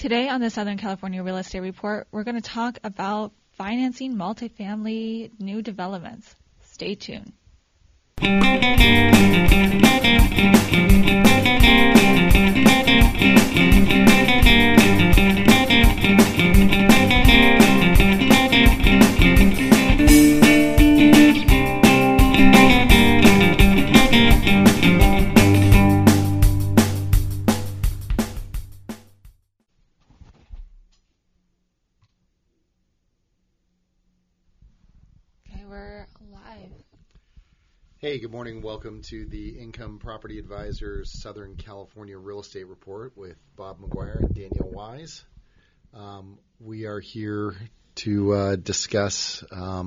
Today on the Southern California Real Estate Report, we're going to talk about financing multifamily new developments. Stay tuned. We're live. Hey, good morning. Welcome to the Income Property Advisors Southern California Real Estate Report with Bob McGuire and Danielle Wise. We are here to discuss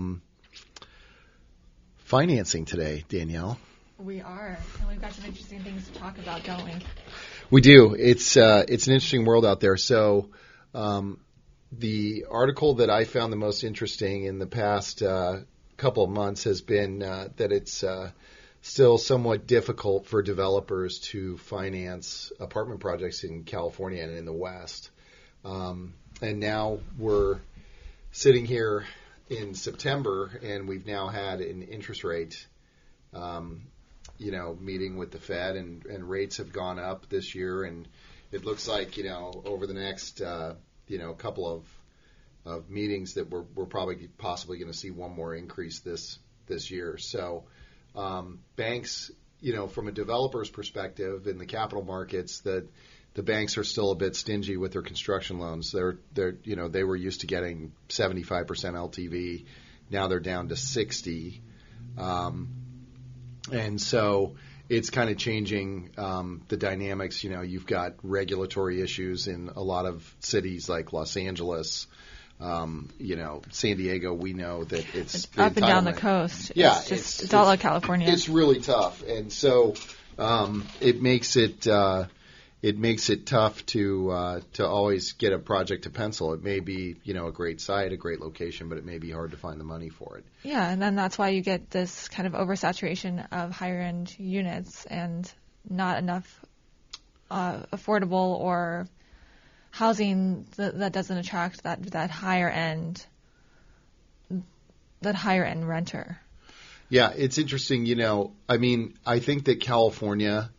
financing today, Danielle. We are, and we've got some interesting things to talk about, don't we? We do. It's an interesting world out there. So the article that I found the most interesting in the past couple of months has been that it's still somewhat difficult for developers to finance apartment projects in California and in the West. And now we're sitting here in September, and we've now had an interest rate, meeting with the Fed, and rates have gone up this year, and it looks like, over the next, couple of meetings that we're probably possibly going to see one more increase this year. So banks, from a developer's perspective in the capital markets, the banks are still a bit stingy with their construction loans. They were used to getting 75% LTV. Now they're down to 60. And so it's kind of changing the dynamics. You've got regulatory issues in a lot of cities like Los Angeles. San Diego, we know that it's up and down the coast. Yeah, it's all like California. It's really tough, and so it makes it tough to always get a project to pencil. It may be a great site, a great location, but it may be hard to find the money for it. Yeah, and then that's why you get this kind of oversaturation of higher end units and not enough affordable or housing that doesn't attract that higher end renter. Yeah, it's interesting. I think that California,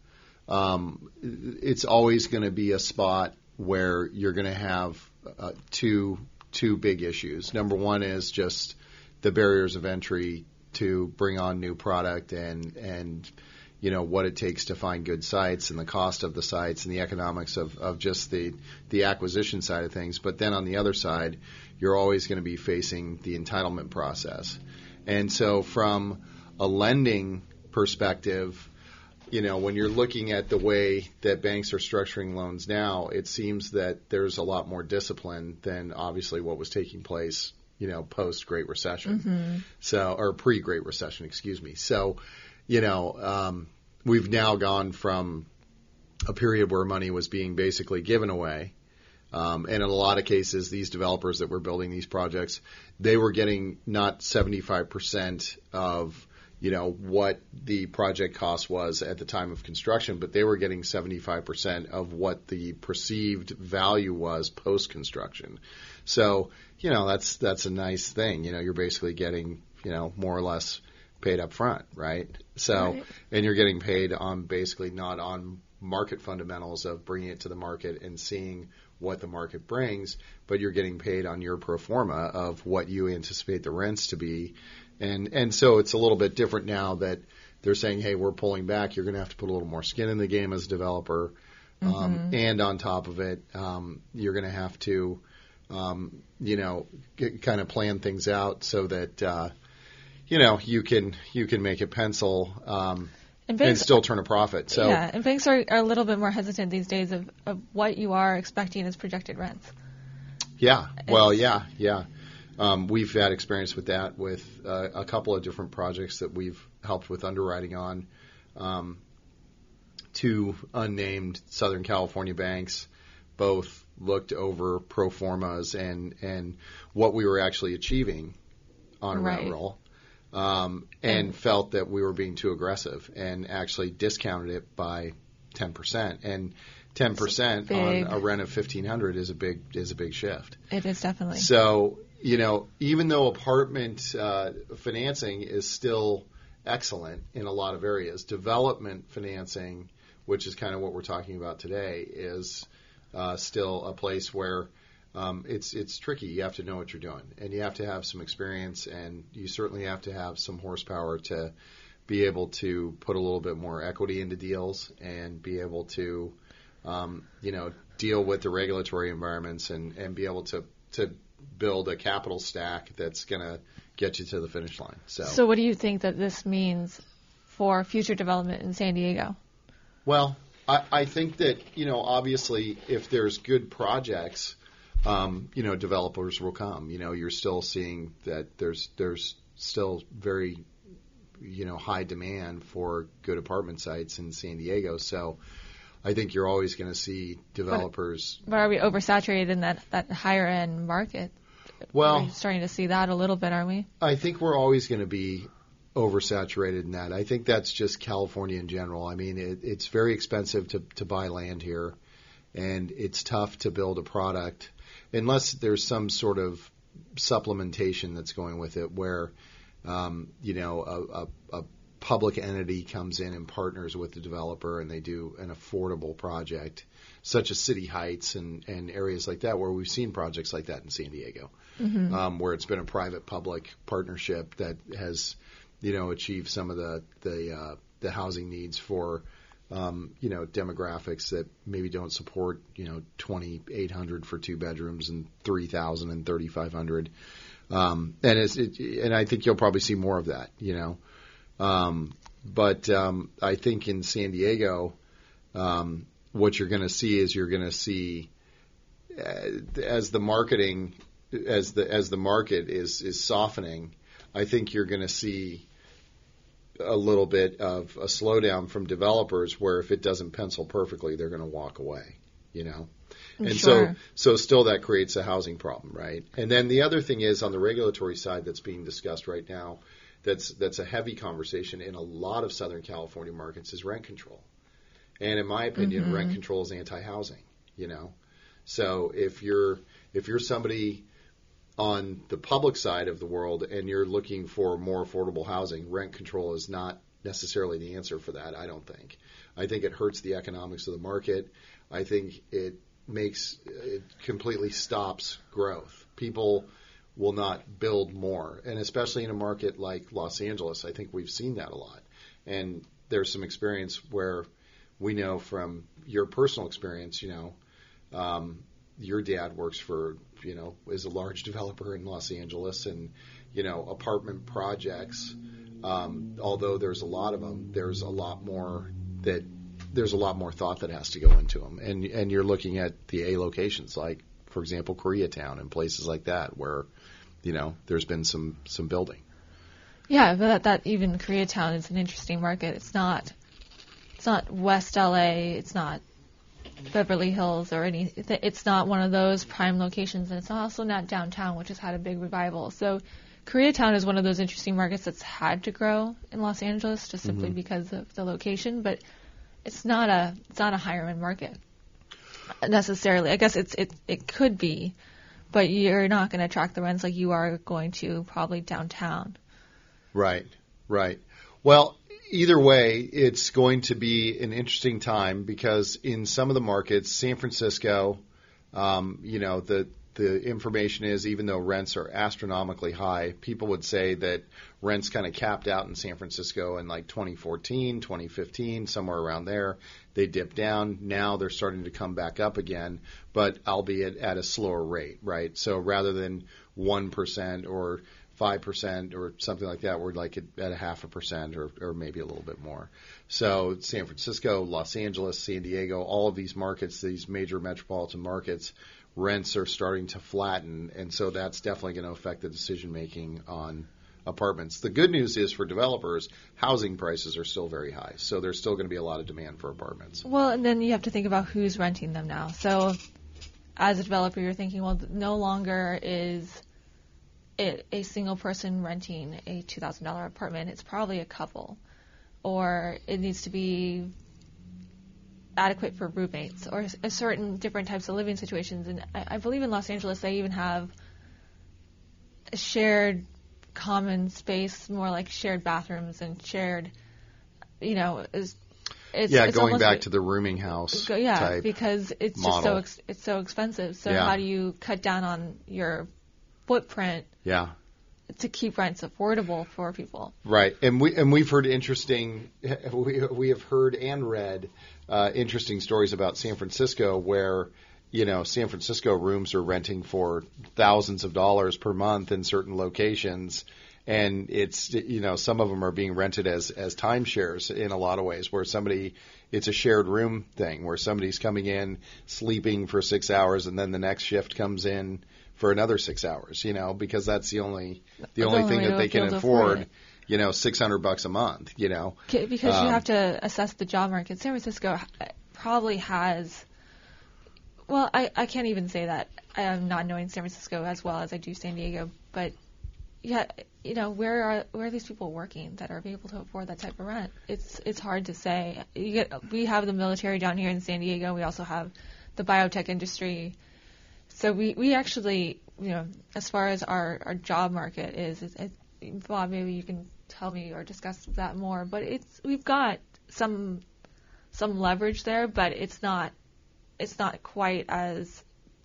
it's always going to be a spot where you're going to have two big issues. Number one is just the barriers of entry to bring on new product and what it takes to find good sites and the cost of the sites and the economics of just the acquisition side of things. But then on the other side, you're always going to be facing the entitlement process. And so from a lending perspective, when you're looking at the way that banks are structuring loans now, it seems that there's a lot more discipline than obviously what was taking place, post Great Recession. Mm-hmm. Or pre-Great Recession, excuse me. So, we've now gone from a period where money was being basically given away. And in a lot of cases, these developers that were building these projects, they were getting not 75% of, what the project cost was at the time of construction, but they were getting 75% of what the perceived value was post-construction. So, that's a nice thing. You're basically getting, more or less paid up front, right? So, right. And you're getting paid on basically not on market fundamentals of bringing it to the market and seeing what the market brings, but you're getting paid on your pro forma of what you anticipate the rents to be. And so it's a little bit different now that they're saying, hey, we're pulling back. You're going to have to put a little more skin in the game as a developer. Mm-hmm. And on top of it, you're going to have to, kind of plan things out so that, you can make it pencil and still turn a profit. So yeah, and banks are a little bit more hesitant these days of what you are expecting as projected rents. Yeah, well, yeah. We've had experience with that with a couple of different projects that we've helped with underwriting on. Two unnamed Southern California banks both looked over pro formas and what we were actually achieving on rent roll. And felt that we were being too aggressive and actually discounted it by 10%. And 10% big. on a rent of $1,500 is a big shift. It is definitely. So, even though apartment financing is still excellent in a lot of areas, development financing, which is kind of what we're talking about today, is still a place where it's tricky. You have to know what you're doing, and you have to have some experience, and you certainly have to have some horsepower to be able to put a little bit more equity into deals and be able to, deal with the regulatory environments and be able to build a capital stack that's going to get you to the finish line. So what do you think that this means for future development in San Diego? Well, I think that, obviously if there's good projects, developers will come. You're still seeing that there's still very, high demand for good apartment sites in San Diego. So I think you're always going to see developers. But are we oversaturated in that higher end market? Well, we're starting to see that a little bit, aren't we? I think we're always going to be oversaturated in that. I think that's just California in general. I mean, it's very expensive to buy land here, and it's tough to build a product unless there's some sort of supplementation that's going with it where, a public entity comes in and partners with the developer and they do an affordable project, such as City Heights and areas like that, where we've seen projects like that in San Diego, where it's been a private-public partnership that has, achieved some of the housing needs for, demographics that maybe don't support, $2,800 for 2 bedrooms and $3,000 and $3,500. And I think you'll probably see more of that, But I think in San Diego, what you're going to see is as the market is softening, I think you're going to see a little bit of a slowdown from developers where if it doesn't pencil perfectly, they're going to walk away, And sure. so still that creates a housing problem, right? And then the other thing is on the regulatory side that's being discussed right now, that's a heavy conversation in a lot of Southern California markets is rent control. And in my opinion, rent control is anti-housing, So if you're somebody on the public side of the world and you're looking for more affordable housing, rent control is not necessarily the answer for that, I don't think. I think it hurts the economics of the market. I think it completely stops growth. People will not build more, and especially in a market like Los Angeles, I think we've seen that a lot. And there's some experience where we know from your personal experience, your dad works for, is a large developer in Los Angeles, and, apartment projects, although there's a lot of them, there's a lot more thought that has to go into them. And you're looking at the A locations, like, for example, Koreatown and places like that where, there's been some building. Yeah, but that even Koreatown is an interesting market. It's not West LA, it's not Beverly Hills or any. It's not one of those prime locations, and it's also not downtown, which has had a big revival. So Koreatown is one of those interesting markets that's had to grow in Los Angeles just simply because of the location, but it's not a higher end market necessarily. I guess it could be, but you're not going to attract the rents like you are going to probably downtown. Right. Well, either way, it's going to be an interesting time because in some of the markets, San Francisco, the information is even though rents are astronomically high, people would say that rents kind of capped out in San Francisco in like 2014, 2015, somewhere around there. They dipped down. Now they're starting to come back up again, but albeit at a slower rate, right? So rather than 1% or 5% or something like that, we're like at 0.5% or maybe a little bit more. So San Francisco, Los Angeles, San Diego, all of these markets, these major metropolitan markets, rents are starting to flatten, and so that's definitely going to affect the decision-making on apartments. The good news is for developers, housing prices are still very high, so there's still going to be a lot of demand for apartments. Well, and then you have to think about who's renting them now. So as a developer, you're thinking, well, no longer is it a single person renting a $2,000 apartment. It's probably a couple, or it needs to be adequate for roommates or a certain different types of living situations. And I believe in Los Angeles they even have a shared common space, more like shared bathrooms and shared, it's going back to the rooming house type because it's model. just so expensive. So how do you cut down on your footprint? Yeah. To keep rents affordable for people. Right. And we've heard we have heard and read interesting stories about San Francisco where, San Francisco rooms are renting for thousands of dollars per month in certain locations. And it's, some of them are being rented as timeshares in a lot of ways where it's a shared room thing where somebody's coming in, sleeping for 6 hours, and then the next shift comes in for another 6 hours, because that's the only thing that they can afford, $600 a month, Because you have to assess the job market. San Francisco probably has, well, I can't even say that. I'm not knowing San Francisco as well as I do San Diego, but yeah, where are these people working that are able to afford that type of rent? It's hard to say. We have the military down here in San Diego. We also have the biotech industry. So we actually, as far as our job market is, Bob, maybe you can tell me or discuss that more. But we've got some leverage there, but it's not quite as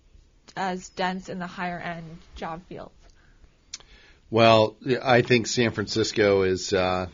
dense in the higher end job fields. Well, I think San Francisco is an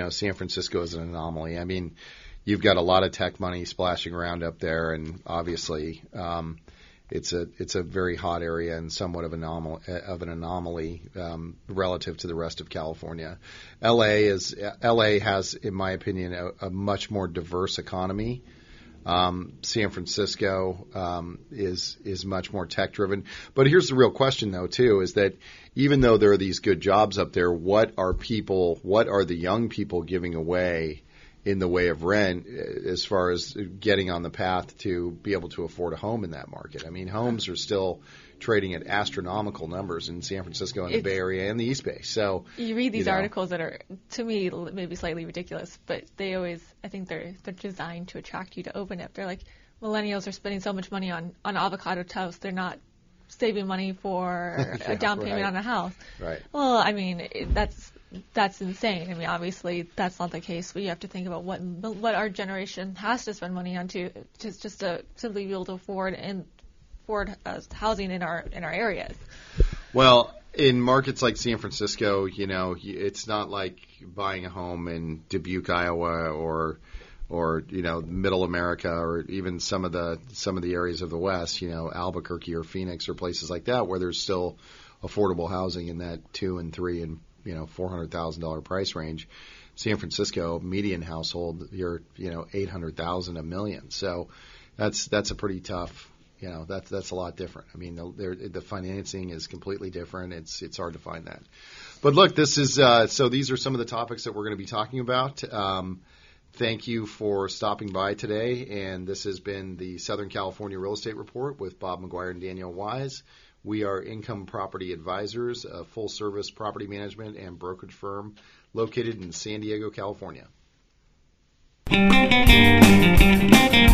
anomaly. I mean, you've got a lot of tech money splashing around up there, and obviously. It's a very hot area and somewhat of an anomaly relative to the rest of California. LA has, in my opinion, a much more diverse economy. San Francisco is much more tech driven. But here's the real question, though, too, is that even though there are these good jobs up there, what are the young people giving away in the way of rent as far as getting on the path to be able to afford a home in that market? I mean, homes are still trading at astronomical numbers in San Francisco and the Bay Area and the East Bay. So you read these articles that are, to me, maybe slightly ridiculous, but I think they're designed to attract you to open it. They're like, millennials are spending so much money on avocado toast, they're not saving money for a down payment on a house. Right. Well, I mean, that's insane. I mean, obviously that's not the case. We have to think about what our generation has to spend money on just to simply be able to afford housing in our areas. Well, in markets like San Francisco, it's not like buying a home in Dubuque, Iowa, or Middle America, or even some of the areas of the West, Albuquerque or Phoenix or places like that, where there's still affordable housing in that $2 and $3 and $400,000 price range. San Francisco median household, you're $800,000, $1 million. So that's a pretty tough. That's a lot different. I mean, the financing is completely different. It's hard to find that. But look, this is so these are some of the topics that we're going to be talking about. Thank you for stopping by today, and this has been the Southern California Real Estate Report with Bob McGuire and Danielle Wise. We are Income Property Advisors, a full-service property management and brokerage firm located in San Diego, California.